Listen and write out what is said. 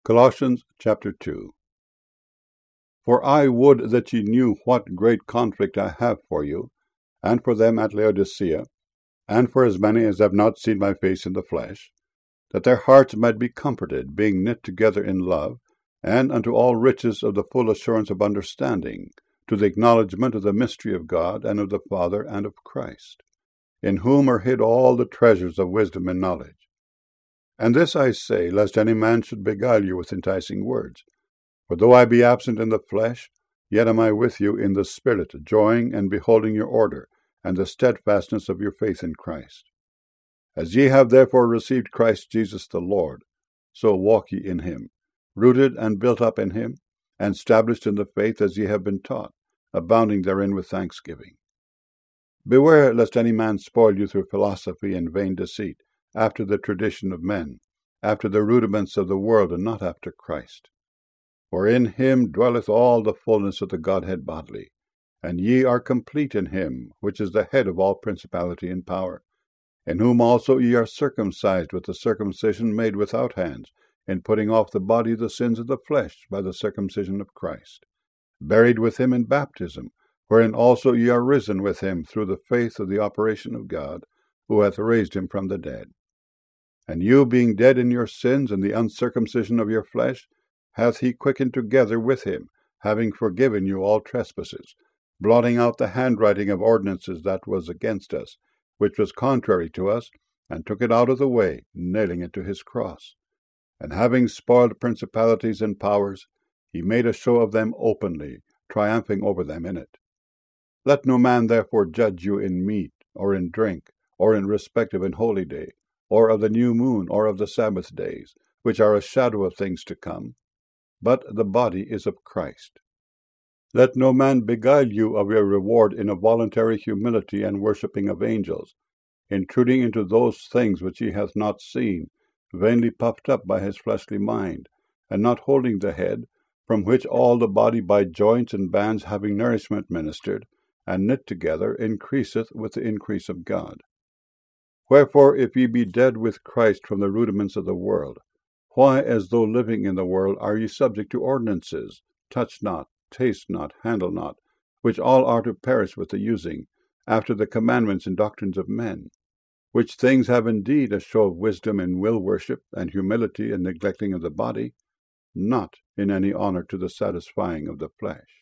Colossians chapter 2. For I would that ye knew what great conflict I have for you, and for them at Laodicea, and for as many as have not seen my face in the flesh, that their hearts might be comforted, being knit together in love, and unto all riches of the full assurance of understanding, to the acknowledgement of the mystery of God, and of the Father, and of Christ, in whom are hid all the treasures of wisdom and knowledge. And this I say, lest any man should beguile you with enticing words. For though I be absent in the flesh, yet am I with you in the Spirit, joying and beholding your order, and the steadfastness of your faith in Christ. As ye have therefore received Christ Jesus the Lord, so walk ye in him, rooted and built up in him, and established in the faith as ye have been taught, abounding therein with thanksgiving. Beware lest any man spoil you through philosophy and vain deceit, after the tradition of men, after the rudiments of the world, and not after Christ. For in him dwelleth all the fullness of the Godhead bodily, and ye are complete in him, which is the head of all principality and power, in whom also ye are circumcised with the circumcision made without hands, in putting off the body the sins of the flesh by the circumcision of Christ, buried with him in baptism, wherein also ye are risen with him through the faith of the operation of God, who hath raised him from the dead. And you, being dead in your sins and the uncircumcision of your flesh, hath he quickened together with him, having forgiven you all trespasses, blotting out the handwriting of ordinances that was against us, which was contrary to us, and took it out of the way, nailing it to his cross. And having spoiled principalities and powers, he made a show of them openly, triumphing over them in it. Let no man therefore judge you in meat, or in drink, or in respect of an holy day, or of the new moon, or of the Sabbath days, which are a shadow of things to come. But the body is of Christ. Let no man beguile you of your reward in a voluntary humility and worshipping of angels, intruding into those things which he hath not seen, vainly puffed up by his fleshly mind, and not holding the head, from which all the body by joints and bands having nourishment ministered, and knit together, increaseth with the increase of God. Wherefore, if ye be dead with Christ from the rudiments of the world, why, as though living in the world, are ye subject to ordinances, touch not, taste not, handle not, which all are to perish with the using, after the commandments and doctrines of men, which things have indeed a show of wisdom in will worship, and humility and neglecting of the body, not in any honour to the satisfying of the flesh.